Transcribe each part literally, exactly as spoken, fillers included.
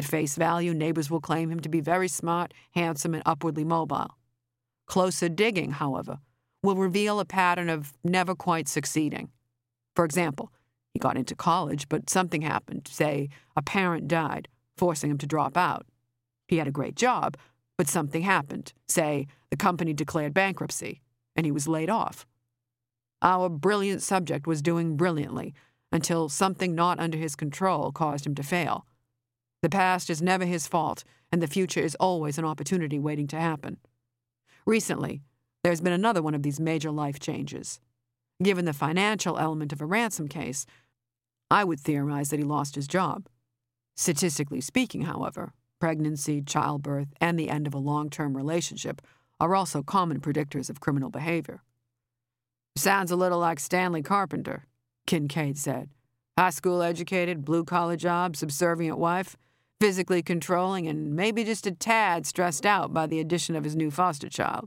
At face value, neighbors will claim him to be very smart, handsome, and upwardly mobile. Closer digging, however, will reveal a pattern of never quite succeeding. For example, he got into college, but something happened. Say, a parent died, forcing him to drop out. He had a great job, but something happened. Say, the company declared bankruptcy, and he was laid off. Our brilliant subject was doing brilliantly until something not under his control caused him to fail. The past is never his fault, and the future is always an opportunity waiting to happen. Recently, there's been another one of these major life changes. Given the financial element of a ransom case, I would theorize that he lost his job. Statistically speaking, however, pregnancy, childbirth, and the end of a long-term relationship are also common predictors of criminal behavior. Sounds a little like Stanley Carpenter, Kincaid said. High school educated, blue-collar job, subservient wife, physically controlling, and maybe just a tad stressed out by the addition of his new foster child.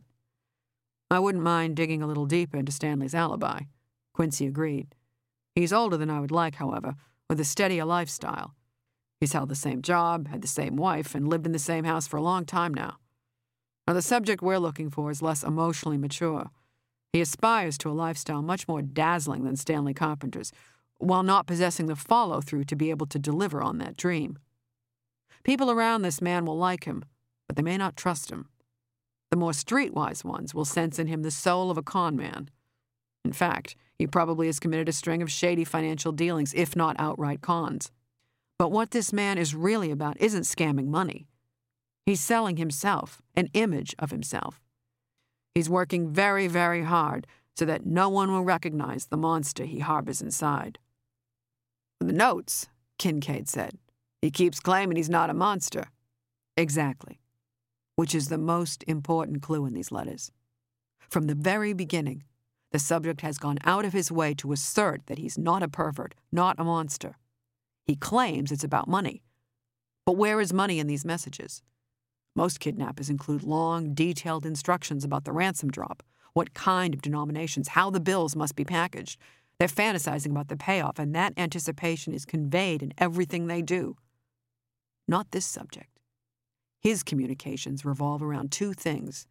I wouldn't mind digging a little deeper into Stanley's alibi, Quincy agreed. He's older than I would like, however, with a steadier lifestyle. He's held the same job, had the same wife, and lived in the same house for a long time now. Now, the subject we're looking for is less emotionally mature. He aspires to a lifestyle much more dazzling than Stanley Carpenter's, while not possessing the follow-through to be able to deliver on that dream. People around this man will like him, but they may not trust him. The more streetwise ones will sense in him the soul of a con man. In fact, he probably has committed a string of shady financial dealings, if not outright cons. But what this man is really about isn't scamming money. He's selling himself, an image of himself. He's working very, very hard so that no one will recognize the monster he harbors inside. The notes, Kincaid said. He keeps claiming he's not a monster. Exactly. Which is the most important clue in these letters. From the very beginning, the subject has gone out of his way to assert that he's not a pervert, not a monster. He claims it's about money. But where is money in these messages? Most kidnappers include long, detailed instructions about the ransom drop, what kind of denominations, how the bills must be packaged. They're fantasizing about the payoff, and that anticipation is conveyed in everything they do. Not this subject. His communications revolve around two things.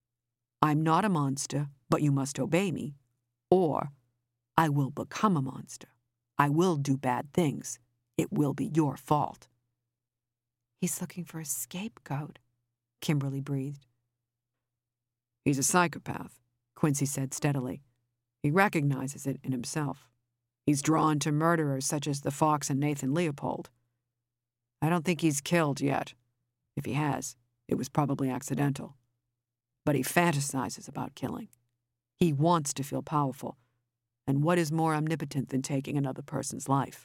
I'm not a monster, but you must obey me. Or, I will become a monster. I will do bad things. It will be your fault. He's looking for a scapegoat, Kimberly breathed. He's a psychopath, Quincy said steadily. He recognizes it in himself. He's drawn to murderers such as the Fox and Nathan Leopold. I don't think he's killed yet. If he has, it was probably accidental. But he fantasizes about killing. He wants to feel powerful. And what is more omnipotent than taking another person's life?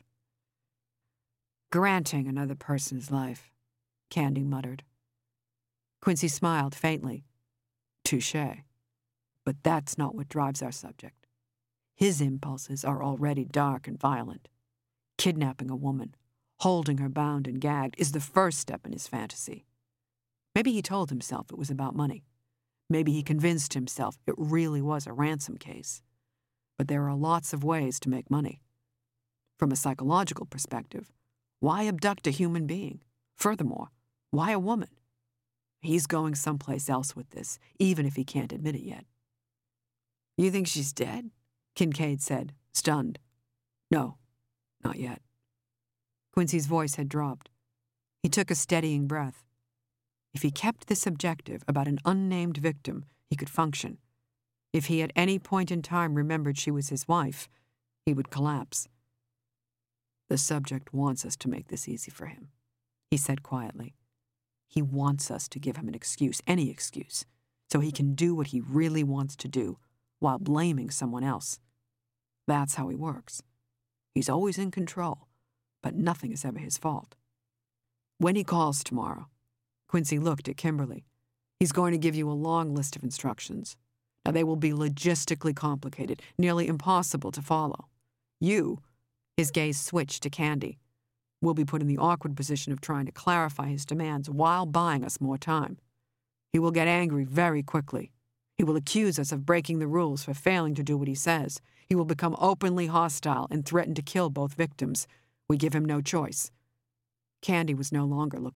Granting another person's life, Candy muttered. Quincy smiled faintly. Touché. But that's not what drives our subject. His impulses are already dark and violent. Kidnapping a woman, holding her bound and gagged, is the first step in his fantasy. Maybe he told himself it was about money. Maybe he convinced himself it really was a ransom case. But there are lots of ways to make money. From a psychological perspective, why abduct a human being? Furthermore, why a woman? He's going someplace else with this, even if he can't admit it yet. You think she's dead? Kincaid said, stunned. No, not yet. Quincy's voice had dropped. He took a steadying breath. If he kept this objective about an unnamed victim, he could function. If he at any point in time remembered she was his wife, he would collapse. The subject wants us to make this easy for him, he said quietly. He wants us to give him an excuse, any excuse, so he can do what he really wants to do while blaming someone else. That's how he works. He's always in control, but nothing is ever his fault. When he calls tomorrow, Quincy looked at Kimberly. He's going to give you a long list of instructions. Now, they will be logistically complicated, nearly impossible to follow. You, his gaze switched to Candy, will be put in the awkward position of trying to clarify his demands while buying us more time. He will get angry very quickly. He will accuse us of breaking the rules for failing to do what he says. He will become openly hostile and threaten to kill both victims. We give him no choice. Candy was no longer looking.